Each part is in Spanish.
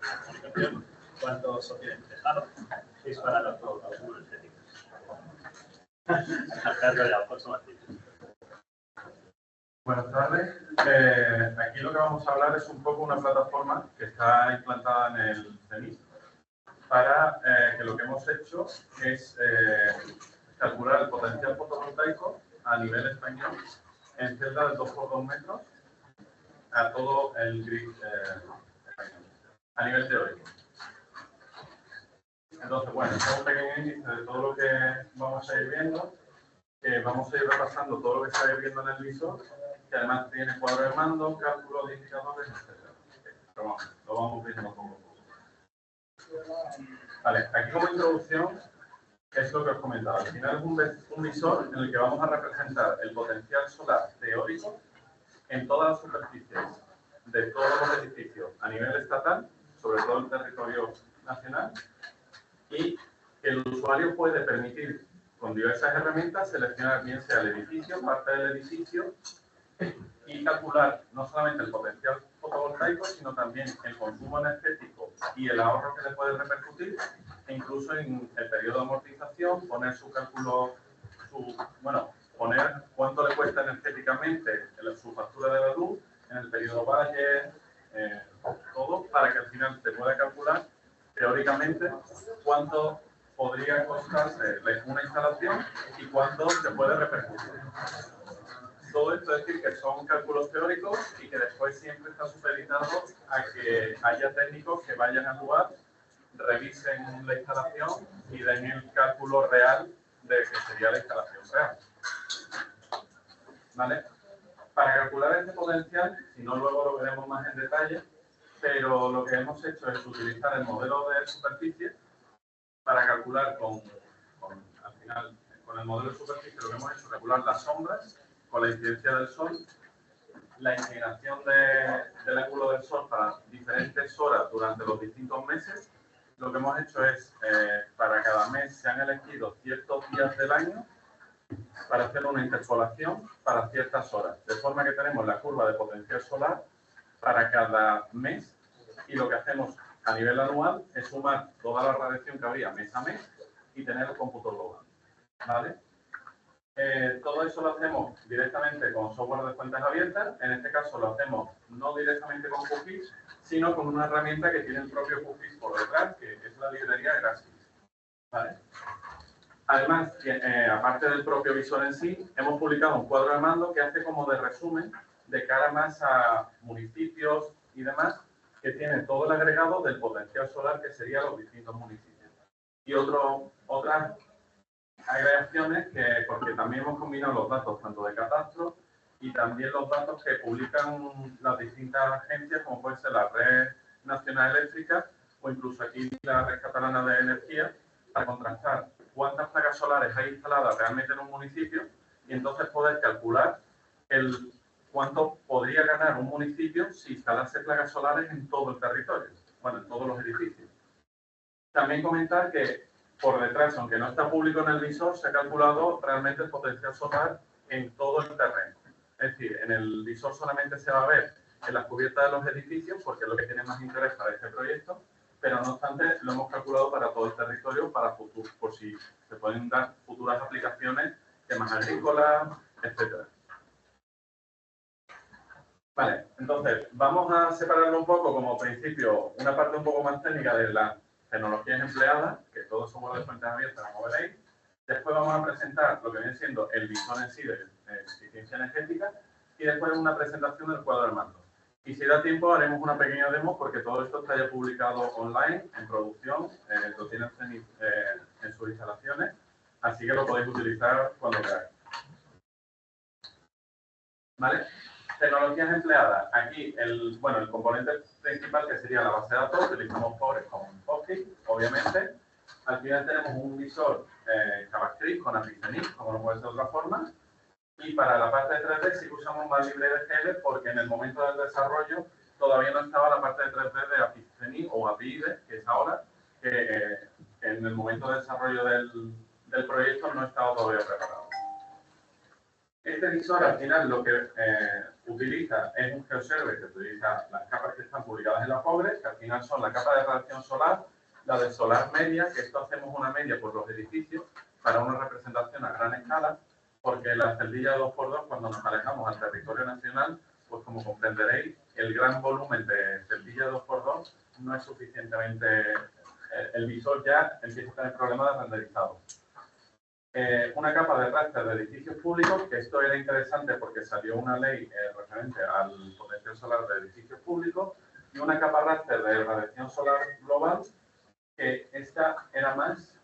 comunicación, cuánto sostiene despejado, es para los cálculos estéticos. A cargo de Alfonso Martínez. Buenas tardes. Aquí lo que vamos a hablar es un poco una plataforma que está implantada en el CENIS para que lo que hemos hecho es calcular el potencial fotovoltaico a nivel español en celdas de 2 por 2 metros a todo el grid a nivel teórico. Entonces, bueno, este es un pequeño índice de todo lo que vamos a ir viendo. Vamos a ir repasando todo lo que se va a ir viendo en el visor, que además tiene cuadro de mando, cálculos de indicadores, etc. Pero bueno, lo vamos viendo poco a poco. Vale, aquí como introducción es lo que os comentaba. Al final es un visor en el que vamos a representar el potencial solar teórico en todas las superficies de todos los edificios a nivel estatal, sobre todo en territorio nacional, y que el usuario puede permitir con diversas herramientas seleccionar bien sea el edificio, parte del edificio, y calcular no solamente el potencial fotovoltaico, sino también el consumo energético y el ahorro que le puede repercutir, e incluso en el periodo de amortización, poner su cálculo, poner cuánto le cuesta energéticamente su factura de la luz en el periodo valle, todo, para que al final se pueda calcular teóricamente cuánto podría costarse una instalación y cuánto se puede repercutir. Todo esto es decir que son cálculos teóricos y que después siempre está supeditado a que haya técnicos que vayan al lugar, revisen la instalación y den el cálculo real de que sería la instalación real. ¿Vale? Para calcular este potencial, si no luego lo veremos más en detalle, pero lo que hemos hecho es utilizar el modelo de superficie para calcular al final, con el modelo de superficie lo que hemos hecho es calcular las sombras con la incidencia del sol, la inclinación del ángulo del sol para diferentes horas durante los distintos meses. Lo que hemos hecho es, para cada mes se han elegido ciertos días del año para hacer una interpolación para ciertas horas, de forma que tenemos la curva de potencial solar para cada mes, y lo que hacemos a nivel anual es sumar toda la radiación que habría mes a mes y tener el cómputo global. ¿Vale? Todo eso lo hacemos directamente con software de fuentes abiertas. En este caso lo hacemos no directamente con QGIS, sino con una herramienta que tiene el propio QGIS por detrás, que es la librería Grasshopper. ¿Vale? Además, aparte del propio visor en sí, hemos publicado un cuadro de mando que hace como de resumen de cara más a municipios y demás, que tiene todo el agregado del potencial solar que serían los distintos municipios. Y otras agregaciones porque también hemos combinado los datos tanto de catastro y también los datos que publican las distintas agencias, como puede ser la Red Nacional Eléctrica o incluso aquí la Red Catalana de Energía, para contrastar cuántas placas solares hay instaladas realmente en un municipio y entonces poder calcular cuánto podría ganar un municipio si instalase placas solares en todo el territorio, bueno, en todos los edificios. También comentar que por detrás, aunque no está público en el visor, se ha calculado realmente el potencial solar en todo el terreno. Es decir, en el visor solamente se va a ver en las cubiertas de los edificios, porque es lo que tiene más interés para este proyecto, pero no obstante lo hemos calculado para todo el territorio, por si se pueden dar futuras aplicaciones, temas agrícolas, etc. Vale, entonces vamos a separarlo un poco como principio, una parte un poco más técnica de las tecnologías empleadas, que todos somos de fuentes abiertas, como veréis. Después vamos a presentar lo que viene siendo el visor en sí de eficiencia energética y después una presentación del cuadro de mando. Y si da tiempo haremos una pequeña demo porque todo esto está ya publicado online, en producción, lo tienen en sus instalaciones, así que lo podéis utilizar cuando queráis. ¿Vale? Tecnologías empleadas. Aquí el componente principal, que sería la base de datos, utilizamos Forest con PostGIS, obviamente. Al final tenemos un visor JavaScript con API CENIS, como no puede ser de otra forma. Y para la parte de 3D sí que usamos más LibreDGL porque en el momento del desarrollo todavía no estaba la parte de 3D de API CENIS o API IDE, que es ahora, que en el momento de desarrollo del proyecto no estaba todavía preparado. Este visor al final lo que utiliza es un GeoServer que utiliza las capas que están publicadas en la POBRE, que al final son la capa de radiación solar, la de solar media, que esto hacemos una media por los edificios para una representación a gran escala, porque la celdilla 2x2, cuando nos alejamos al territorio nacional, pues como comprenderéis, el gran volumen de celdilla 2x2 no es suficientemente... el visor ya empieza a tener problemas de renderizado. Una capa de raster de edificios públicos, que esto era interesante porque salió una ley referente al potencial solar de edificios públicos, y una capa raster de radiación solar global, que esta era más...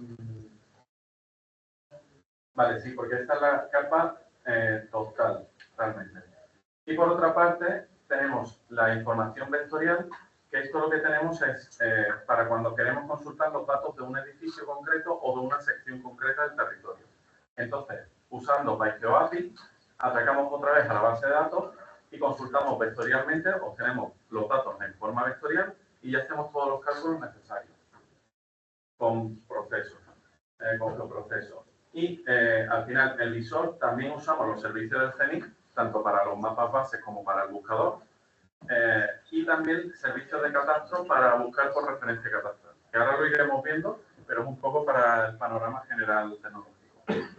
vale, sí, porque esta es la capa total, realmente. Y por otra parte, tenemos la información vectorial, que esto lo que tenemos es para cuando queremos consultar los datos de un edificio concreto o de una sección concreta del territorio. Entonces, usando PyGeoAPI, atacamos otra vez a la base de datos y consultamos vectorialmente, obtenemos los datos en forma vectorial y ya hacemos todos los cálculos necesarios con procesos, con los procesos. Y al final, el visor, también usamos los servicios del CENIC, tanto para los mapas bases como para el buscador, y también servicios de catastro para buscar por referencia catastral, que ahora lo iremos viendo, pero es un poco para el panorama general tecnológico.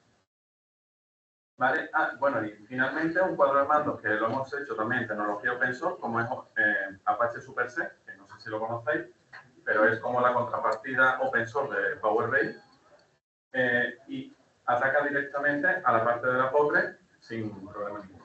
¿Vale? Bueno, y finalmente un cuadro de mandos que lo hemos hecho también en tecnología open source, como es Apache SuperSec, que no sé si lo conocéis, pero es como la contrapartida open source de Power BI, y ataca directamente a la parte de la POBRE sin problema ninguno.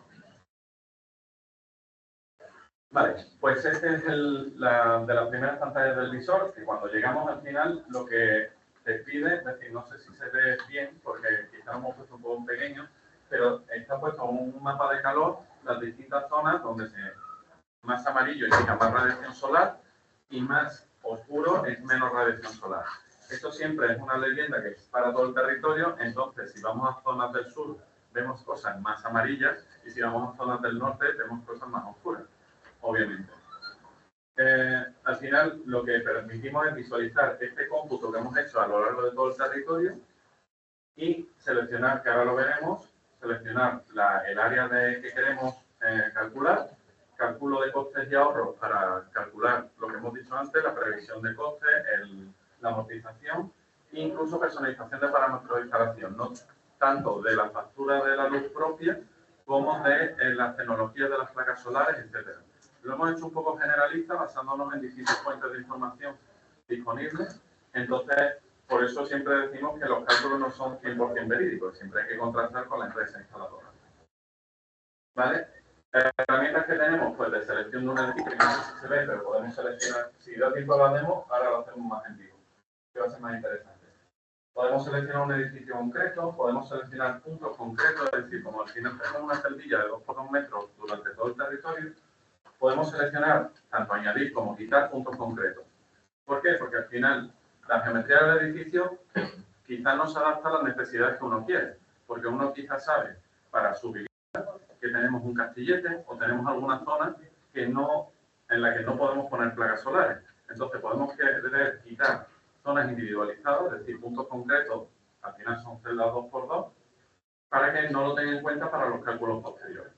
Vale, pues este es de las primeras pantallas del visor, que cuando llegamos al final lo que te pide, es decir, no sé si se ve bien, porque quizá lo hemos puesto un poco pequeño, pero está puesto un mapa de calor, las distintas zonas donde más amarillo indica más radiación solar y más oscuro es menos radiación solar. Esto siempre es una leyenda que es para todo el territorio, entonces si vamos a zonas del sur vemos cosas más amarillas y si vamos a zonas del norte vemos cosas más oscuras, obviamente. Al final lo que permitimos es visualizar este cómputo que hemos hecho a lo largo de todo el territorio y seleccionar, que ahora lo veremos, seleccionar el área que queremos calcular, cálculo de costes y ahorros para calcular lo que hemos dicho antes, la previsión de costes, la amortización e incluso personalización de parámetros de instalación, no tanto de la factura de la luz propia como de las tecnologías de las placas solares, etc. Lo hemos hecho un poco generalista basándonos en distintas fuentes de información disponibles. Entonces, por eso siempre decimos que los cálculos no son 100% verídicos, siempre hay que contrastar con la empresa instaladora. ¿Vale? Las herramientas que tenemos, pues de selección de un edificio, no sé si se ve, pero podemos seleccionar, si da tiempo a la demo, ahora lo hacemos más en vivo, que va a ser más interesante. Podemos seleccionar un edificio concreto, podemos seleccionar puntos concretos, es decir, como al final tenemos una celdilla de 2 por 2 metros durante todo el territorio, podemos seleccionar, tanto añadir como quitar puntos concretos. ¿Por qué? Porque al final la geometría del edificio quizás no se adapta a las necesidades que uno quiere, porque uno quizás sabe para su vivienda que tenemos un castillete o tenemos alguna zona en la que no podemos poner placas solares. Entonces podemos querer quitar zonas individualizadas, es decir, puntos concretos, al final son celdas 2x2, para que no lo tengan en cuenta para los cálculos posteriores.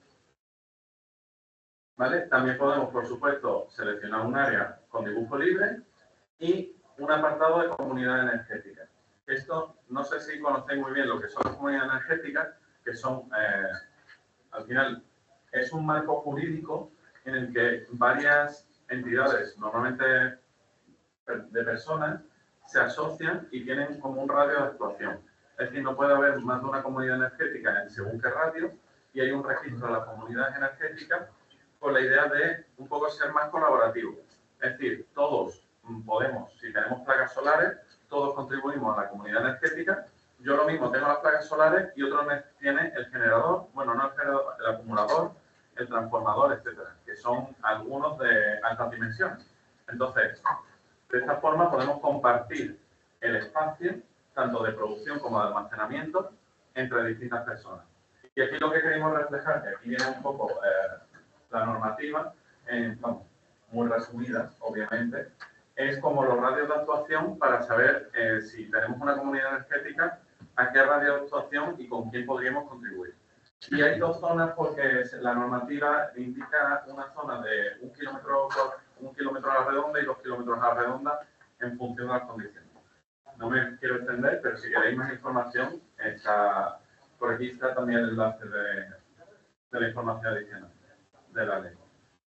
¿Vale? También podemos, por supuesto, seleccionar un área con dibujo libre y un apartado de comunidad energética. Esto, no sé si conocéis muy bien lo que son las comunidades energéticas, que son, al final, es un marco jurídico en el que varias entidades, normalmente de personas, se asocian y tienen como un radio de actuación. Es decir, no puede haber más de una comunidad energética en según qué radio y hay un registro de las comunidades energéticas con la idea de un poco ser más colaborativo. Es decir, todos podemos, si tenemos placas solares, todos contribuimos a la comunidad energética. Yo lo mismo tengo las placas solares y otro tiene el generador, bueno, no el generador, el acumulador, el transformador, etcétera, que son algunos de altas dimensiones. Entonces, de esta forma podemos compartir el espacio, tanto de producción como de almacenamiento, entre distintas personas. Y aquí lo que queremos reflejar, que aquí viene un poco la normativa, vamos, muy resumida, obviamente, es como los radios de actuación para saber si tenemos una comunidad energética, a qué radio de actuación y con quién podríamos contribuir. Y hay dos zonas porque la normativa indica una zona de 1 kilómetro a la redonda y 2 kilómetros a la redonda en función de las condiciones. No me quiero extender, pero si queréis más información, por aquí está también el enlace de la información adicional de la ley.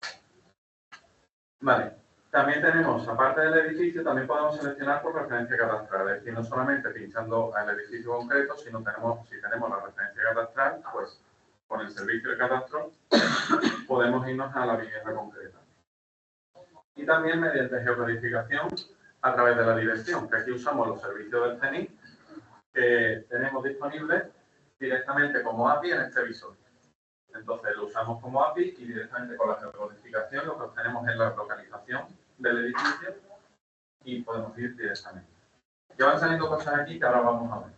Vale, también tenemos, aparte del edificio, también podemos seleccionar por referencia cadastral, es decir, no solamente pinchando al edificio concreto, sino si tenemos la referencia cadastral, pues con el servicio de cadastro podemos irnos a la vivienda concreta. Y también mediante geocodificación a través de la dirección, que aquí usamos los servicios del CENIC que tenemos disponibles directamente como API en este visor. Entonces lo usamos como API y directamente con la geocodificación lo que obtenemos es la localización del edificio y podemos ir directamente. Ya van saliendo cosas aquí que ahora vamos a ver.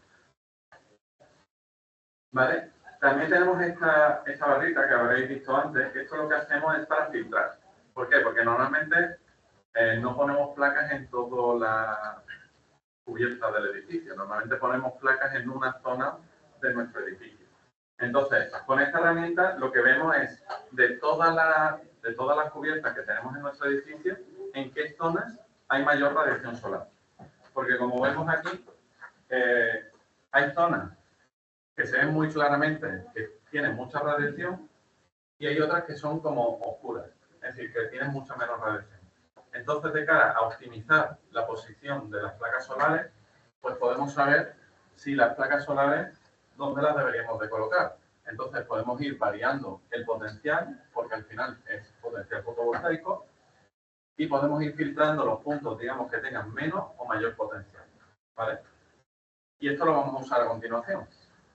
¿Vale? También tenemos esta barrita que habréis visto antes, que esto lo que hacemos es para filtrar. ¿Por qué? Porque normalmente no ponemos placas en toda la cubierta del edificio. Normalmente ponemos placas en una zona de nuestro edificio. Entonces, con esta herramienta lo que vemos es de todas las cubiertas que tenemos en nuestro edificio, en qué zonas hay mayor radiación solar. Porque como vemos aquí, hay zonas que se ven muy claramente que tienen mucha radiación y hay otras que son como oscuras, es decir, que tienen mucha menos radiación. Entonces, de cara a optimizar la posición de las placas solares, pues podemos saber si las placas solares, dónde las deberíamos de colocar. Entonces, podemos ir variando el potencial, porque al final es potencial fotovoltaico, y podemos ir filtrando los puntos, digamos, que tengan menos o mayor potencial. ¿Vale? Y esto lo vamos a usar a continuación.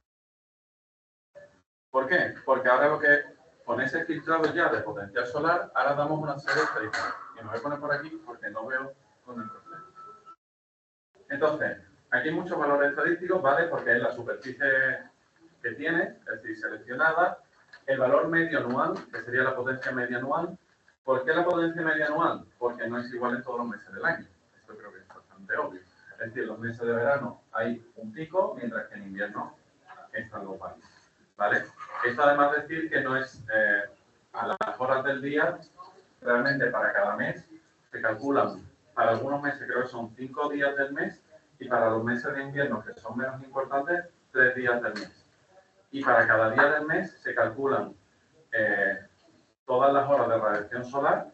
¿Por qué? Porque ahora con ese filtrado ya de potencial solar, ahora damos una serie de estadísticas. Y me voy a poner por aquí porque no veo con el reflejo. Entonces, aquí hay muchos valores estadísticos, ¿vale? Porque es la superficie que tiene, es decir, seleccionada, el valor medio anual, que sería la potencia media anual. ¿Por qué la potencia media anual? Porque no es igual en todos los meses del año. Esto creo que es bastante obvio. Es decir, en los meses de verano hay un pico, mientras que en invierno es algo parecido. ¿Vale? Esto además de decir que no es a las horas del día, realmente para cada mes se calculan, para algunos meses creo que son 5 días del mes y para los meses de invierno, que son menos importantes, 3 días del mes. Y para cada día del mes se calculan todas las horas de radiación solar,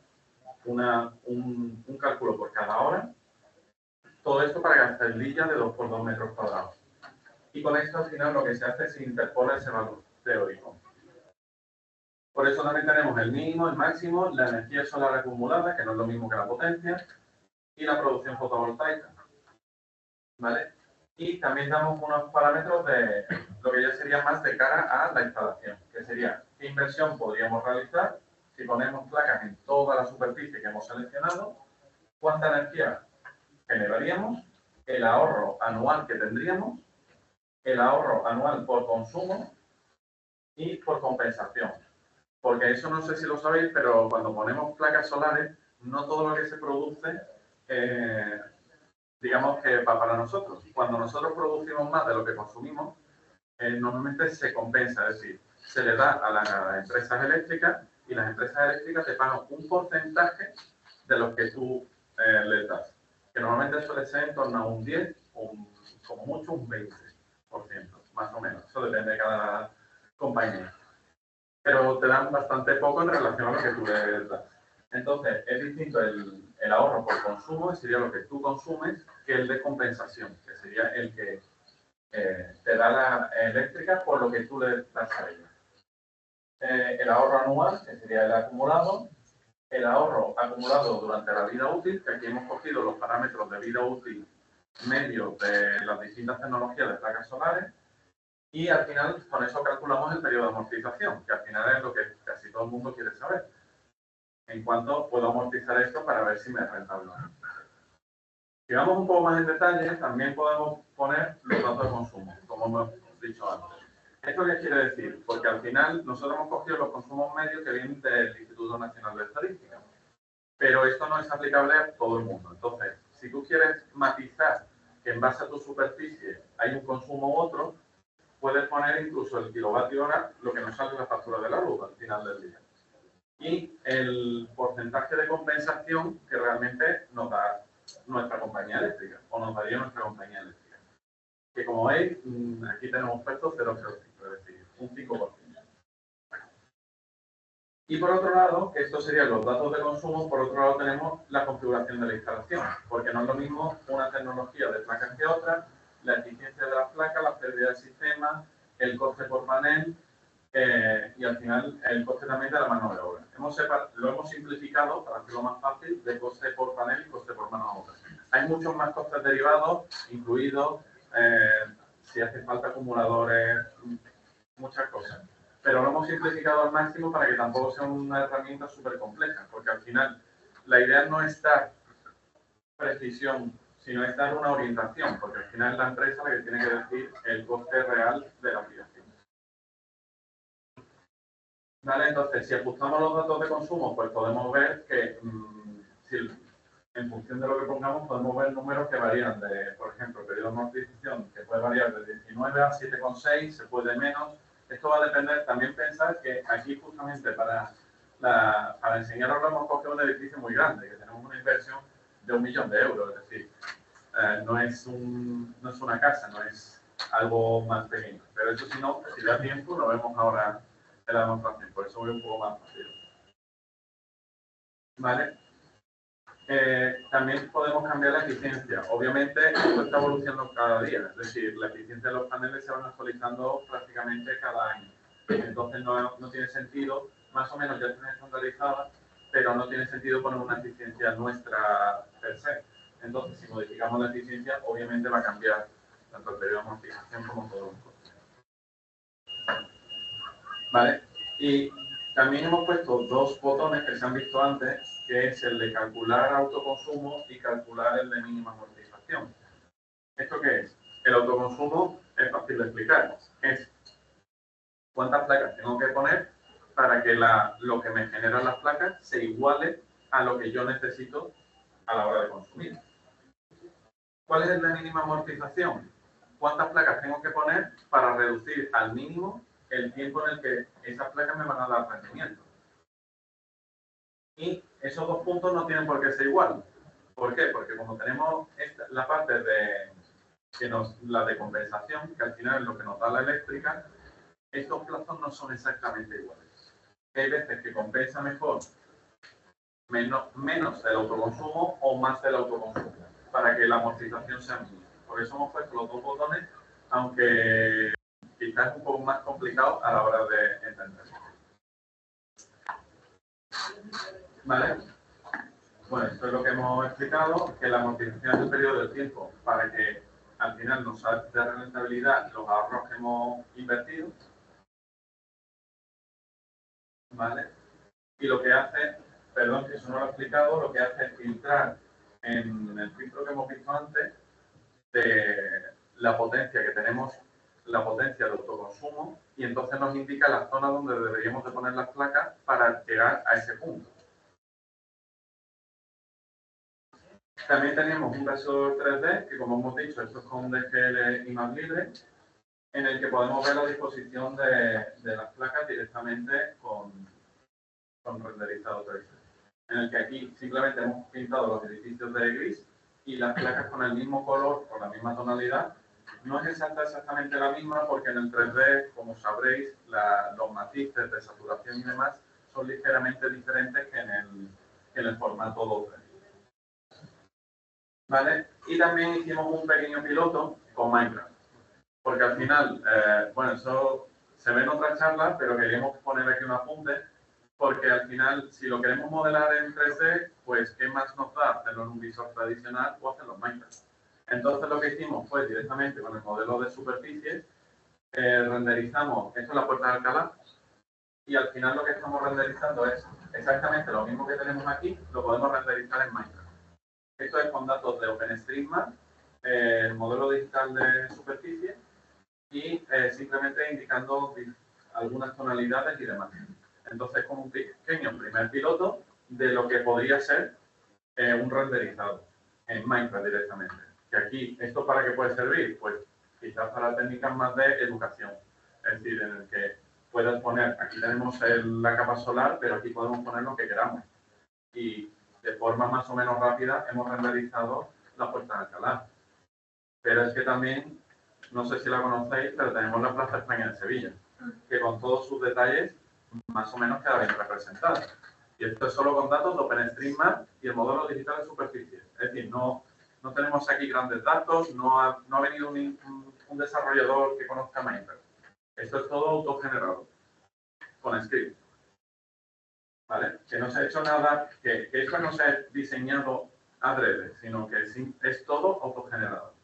un cálculo por cada hora, todo esto para cada celilla de 2 por 2 metros cuadrados. Y con esto al final lo que se hace es interpolar ese valor teórico. Por eso también tenemos el mínimo, el máximo, la energía solar acumulada, que no es lo mismo que la potencia, y la producción fotovoltaica. ¿Vale? Y también damos unos parámetros de lo que ya sería más de cara a la instalación, que sería qué inversión podríamos realizar si ponemos placas en toda la superficie que hemos seleccionado, cuánta energía generaríamos, el ahorro anual que tendríamos, el ahorro anual por consumo y por compensación. Porque eso no sé si lo sabéis, pero cuando ponemos placas solares, no todo lo que se produce, digamos que va para nosotros. Cuando nosotros producimos más de lo que consumimos, normalmente se compensa, es decir, se le da a las empresas eléctricas y las empresas eléctricas te pagan un porcentaje de lo que tú les das. Que normalmente suele ser en torno a un 10 o como mucho un 20%, más o menos. Eso depende de cada compañía. Pero te dan bastante poco en relación a lo que tú les das. Entonces, es distinto el ahorro por consumo, que sería lo que tú consumes, que el de compensación, que sería el que te da la eléctrica por lo que tú le das a ella. El ahorro anual, que sería el acumulado, el ahorro acumulado durante la vida útil, que aquí hemos cogido los parámetros de vida útil medios de las distintas tecnologías de placas solares, y al final con eso calculamos el periodo de amortización, que al final es lo que casi todo el mundo quiere saber. En cuánto puedo amortizar esto para ver si me es rentable o no. Si vamos un poco más en detalle, también podemos poner los datos de consumo, como hemos dicho antes. ¿Esto qué quiere decir? Porque al final nosotros hemos cogido los consumos medios que vienen del Instituto Nacional de Estadística. Pero esto no es aplicable a todo el mundo. Entonces, si tú quieres matizar que en base a tu superficie hay un consumo u otro, puedes poner incluso el kilovatio hora, lo que nos sale en la factura de la luz al final del día. Y el porcentaje de compensación que realmente nos da nuestra compañía eléctrica, o nos daría nuestra compañía eléctrica. Que como veis, aquí tenemos puesto 0,05, es decir, un 5%. Y por otro lado, que estos serían los datos de consumo, por otro lado tenemos la configuración de la instalación, porque no es lo mismo una tecnología de placas que otra, la eficiencia de las placas, la pérdida del sistema, el coste por panel y al final el coste también de la mano de obra. Lo hemos simplificado para hacerlo más fácil de coste por panel y coste por mano de obra. Hay muchos más costes derivados, incluidos si hace falta acumuladores, muchas cosas. Pero lo hemos simplificado al máximo para que tampoco sea una herramienta súper compleja, porque al final la idea no es dar precisión, sino es dar una orientación, porque al final es la empresa la que tiene que decir el coste real de la aplicación. Vale, entonces, si ajustamos los datos de consumo, pues podemos ver que en función de lo que pongamos, podemos ver números que varían de, por ejemplo, el periodo de amortización, que puede variar de 19 a 7,6, se puede menos. Esto va a depender, también pensar que aquí justamente para enseñaros lo hemos cogido un edificio muy grande, que tenemos una inversión de 1 millón de euros, es decir, no es una casa, no es algo más pequeño. Pero eso si no, si da tiempo, lo vemos ahora en la demostración, por eso voy un poco más fácil. ¿Vale? También podemos cambiar la eficiencia. Obviamente, esto está evolucionando cada día, es decir, la eficiencia de los paneles se van actualizando prácticamente cada año. Entonces, no tiene sentido, más o menos ya están estandarizadas, pero no tiene sentido poner una eficiencia nuestra per se. Entonces, si modificamos la eficiencia, obviamente va a cambiar tanto el periodo de amortización como todo el coste. ¿Vale? Y también hemos puesto dos botones que se han visto antes, que es el de calcular autoconsumo y calcular el de mínima amortización. ¿Esto qué es? El autoconsumo es fácil de explicar. Es cuántas placas tengo que poner para que lo que me generan las placas se iguale a lo que yo necesito a la hora de consumir. ¿Cuál es la mínima amortización? ¿Cuántas placas tengo que poner para reducir al mínimo el tiempo en el que esas placas me van a dar rendimiento? Y esos dos puntos no tienen por qué ser igual. ¿Por qué? Porque como tenemos la parte la de compensación, que al final es lo que nos da la eléctrica, estos plazos no son exactamente iguales. Hay veces que compensa mejor menos del autoconsumo o más del autoconsumo, para que la amortización sea mínima. Por eso hemos puesto los dos botones, aunque quizás es un poco más complicado a la hora de entenderlo. ¿Vale? Bueno, esto es lo que hemos explicado, que la amortización es el periodo del tiempo para que al final nos dé rentabilidad los ahorros que hemos invertido. ¿Vale? Y lo que hace, perdón que eso no lo he explicado, lo que hace es filtrar en el filtro que hemos visto antes de la potencia que tenemos, la potencia de autoconsumo, y entonces nos indica la zona donde deberíamos de poner las placas para llegar a ese punto. También tenemos un visor 3D, que como hemos dicho, esto es con DGL y más libre, en el que podemos ver la disposición de las placas directamente con renderizado 3D. En el que aquí simplemente hemos pintado los edificios de gris y las placas con el mismo color, con la misma tonalidad. No es exactamente la misma porque en el 3D, como sabréis, los matices de saturación y demás son ligeramente diferentes que en el formato 2D. ¿Vale? Y también hicimos un pequeño piloto con Minecraft. Porque al final, bueno, eso se ve en otra charla, pero queríamos poner aquí un apunte, porque al final, si lo queremos modelar en 3D, pues ¿qué más nos da hacerlo en un visor tradicional o hacerlo en Minecraft? Entonces lo que hicimos fue directamente con el modelo de superficie, renderizamos, esto es la puerta de Alcalá, y al final lo que estamos renderizando es exactamente lo mismo que tenemos aquí, lo podemos renderizar en Minecraft. Esto es con datos de OpenStreetMap, el modelo digital de superficie, y simplemente indicando algunas tonalidades y demás. Entonces, como un pequeño primer piloto de lo que podría ser un renderizado en Minecraft directamente. Que aquí, ¿esto para qué puede servir? Pues quizás para técnicas más de educación. Es decir, en el que puedas poner, aquí tenemos la capa solar, pero aquí podemos poner lo que queramos. Y de forma más o menos rápida hemos renderizado la puesta en Alcalá. Pero es que también, no sé si la conocéis, pero tenemos la Plaza España de Sevilla, que con todos sus detalles más o menos queda bien representada. Y esto es solo con datos de OpenStreetMap y el modelo digital de superficie. Es decir, no tenemos aquí grandes datos, no ha venido un desarrollador que conozca Minecraft. Esto es todo autogenerado, con script. ¿Vale? Que no se ha hecho nada, que esto no se ha diseñado adrede, sino que es todo autogenerado.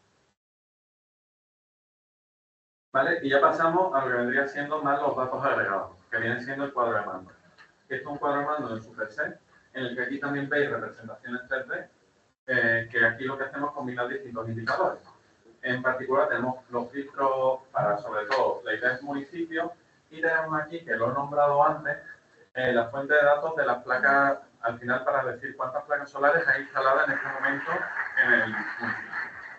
¿Vale? Y ya pasamos a lo que vendría siendo más los datos agregados, que viene siendo el cuadro de mando. Esto es un cuadro de mando de Superset, en el que aquí también veis representaciones 3D, que aquí lo que hacemos es combinar distintos indicadores. En particular tenemos los filtros para, sobre todo, la idea es municipio, y tenemos aquí, que lo he nombrado antes, la fuente de datos de las placas, al final para decir cuántas placas solares hay instaladas en este momento en el municipio.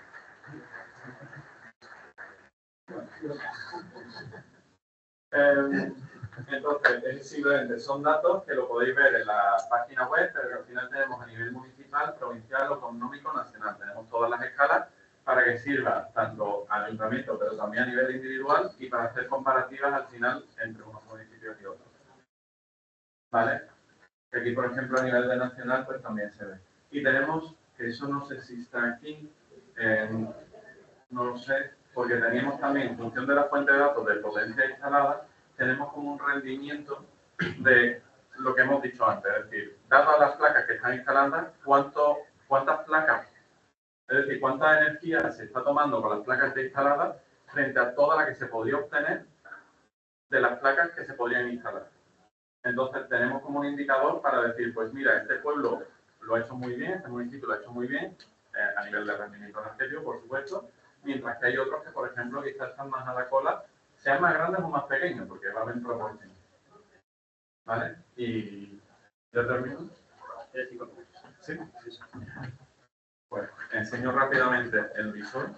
Entonces, simplemente son datos que lo podéis ver en la página web, pero que al final tenemos a nivel municipal, provincial, autonómico, nacional. Tenemos todas las escalas para que sirva tanto al ayuntamiento, pero también a nivel individual y para hacer comparativas al final entre unos municipios y otros. ¿Vale? Aquí, por ejemplo, a nivel de nacional, pues también se ve. Y tenemos, que eso no sé si está aquí, no lo sé, porque teníamos también, en función de la fuente de datos de potencia instalada, tenemos como un rendimiento de lo que hemos dicho antes, es decir, dadas las placas que están instaladas, cuántas placas, es decir, cuánta energía se está tomando con las placas ya instaladas frente a toda la que se podría obtener de las placas que se podrían instalar. Entonces tenemos como un indicador para decir, pues mira, este pueblo lo ha hecho muy bien, este municipio lo ha hecho muy bien, a nivel de rendimiento energético, por supuesto, mientras que hay otros que, por ejemplo, quizás están más a la cola, sean más grandes o más pequeños, porque van en proporción. ¿Vale? Y ¿ya termino? Sí. Pues enseño rápidamente el visor.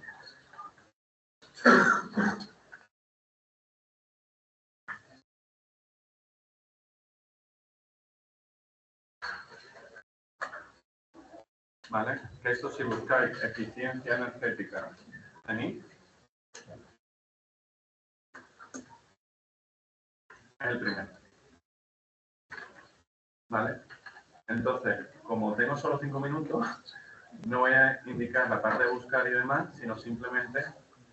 ¿Vale? Esto si buscáis eficiencia energética, ¿tenéis? Es el primero. ¿Vale? Entonces, como tengo solo 5 minutos, no voy a indicar la parte de buscar y demás, sino simplemente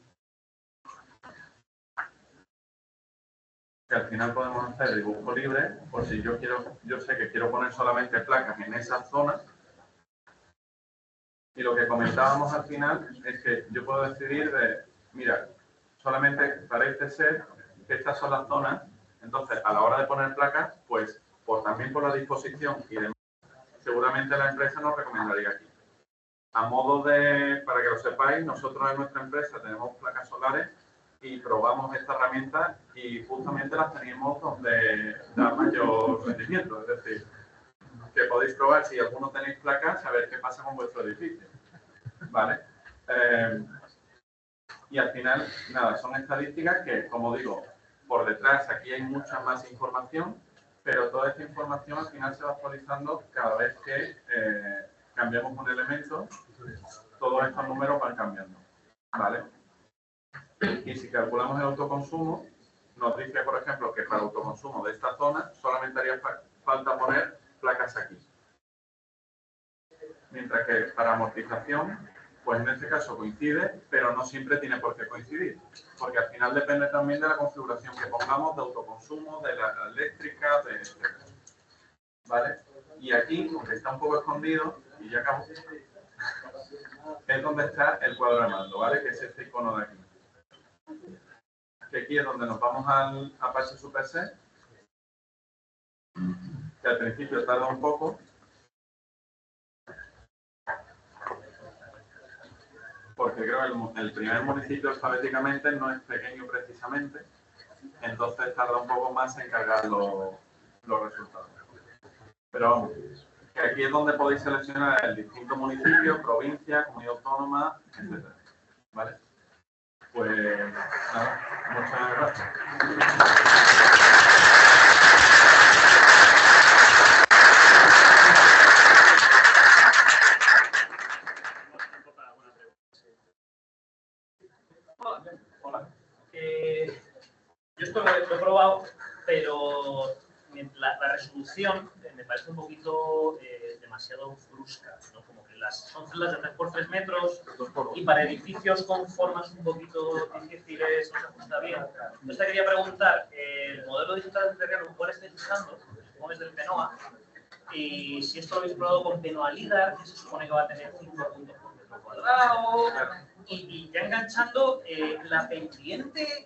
que al final podemos hacer dibujo libre, por si yo sé que quiero poner solamente placas en esa zona. Y lo que comentábamos al final es que yo puedo decidir de, mira, solamente parece ser que estas son las zonas, entonces a la hora de poner placas, pues también por la disposición y demás, seguramente la empresa nos recomendaría aquí. A modo de, para que lo sepáis, nosotros en nuestra empresa tenemos placas solares y probamos esta herramienta y justamente las tenemos donde da mayor rendimiento. Es decir, que podéis probar si alguno tenéis placas, a ver qué pasa con vuestro edificio. ¿Vale? Y al final, nada, son estadísticas que, como digo, por detrás aquí hay mucha más información, pero toda esta información al final se va actualizando cada vez que cambiamos un elemento, todos estos números van cambiando. ¿Vale? Y si calculamos el autoconsumo, nos dice, por ejemplo, que para el autoconsumo de esta zona solamente haría falta poner placas aquí. Mientras que para amortización, pues en este caso coincide, pero no siempre tiene por qué coincidir, porque al final depende también de la configuración que pongamos de autoconsumo, de la eléctrica, etc. ¿Vale? Y aquí, aunque está un poco escondido, y ya acabo, es donde está el cuadro de mando, ¿vale? Que es este icono de aquí. Que aquí es donde nos vamos al Apache Superset, que al principio tarda un poco, porque creo que el primer municipio alfabéticamente no es pequeño precisamente, entonces tarda un poco más en cargar los resultados. Pero vamos, que aquí es donde podéis seleccionar el distinto municipio, provincia, comunidad autónoma, etc. ¿Vale? Pues nada, muchas gracias. Hola. Yo esto lo he probado, pero la resolución me parece un poquito demasiado brusca, ¿no? Como que son celdas de 3 por 3 metros y para edificios con formas un poquito difíciles no se ajusta bien. Entonces quería preguntar, el modelo digital de terreno, ¿cuál estáis usando? ¿Cómo es del PENOA? Y si esto lo habéis probado con PENOA LIDAR, que se supone que va a tener 5 puntos por metro cuadrado. Y ya enganchando, la pendiente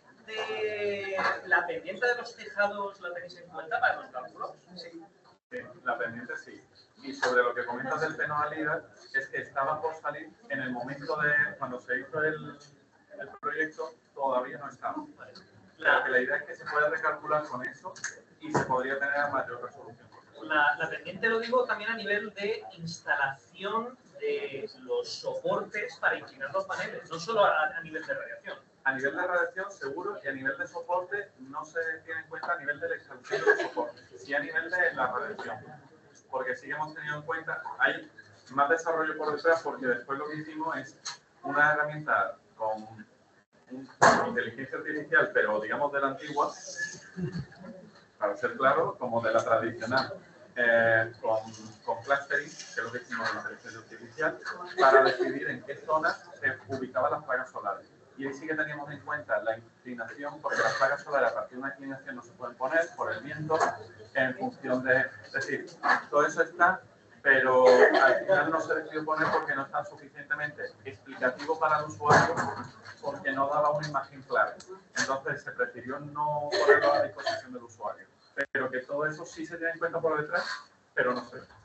de los tejados la tenéis en cuenta para los cálculos. Sí, la pendiente sí. Y sobre lo que comentas del PENOA LIDAR, es que estaba por salir en el momento de cuando se hizo el proyecto, todavía no estaba. Claro que la idea es que se pueda recalcular con eso y se podría tener a mayor resolución. La pendiente lo digo también a nivel de instalación de los soportes para inclinar los paneles, no solo a nivel de radiación. A nivel de radiación, seguro, y a nivel de soporte no se tiene en cuenta a nivel de la instalación de los soportes, sí a nivel de la radiación. Porque sí que hemos tenido en cuenta, hay más desarrollo por detrás, porque después lo que hicimos es una herramienta con inteligencia artificial, pero digamos de la antigua, para ser claro, como de la tradicional, con clustering, que es lo que hicimos en inteligencia artificial, para decidir en qué zonas se ubicaban las placas solares. Y ahí sí que teníamos en cuenta la inclinación, porque las placas solares a partir de una inclinación no se pueden poner por el viento, en función de... Es decir, todo eso está, pero al final no se decidió poner porque no está suficientemente explicativo para el usuario, porque no daba una imagen clara. Entonces se prefirió no ponerlo a disposición del usuario. Pero que todo eso sí se tiene en cuenta por detrás, pero no se ve.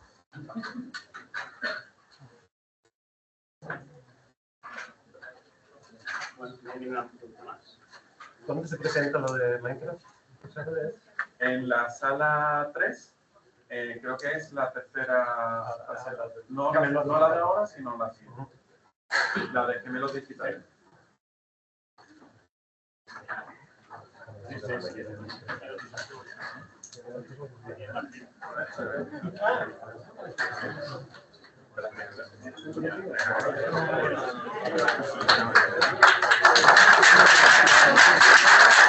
¿Dónde se presenta lo de Minecraft? En la sala 3, creo que es la tercera. No la de ahora, sino la siguiente. La de gemelos digitales. Gracias.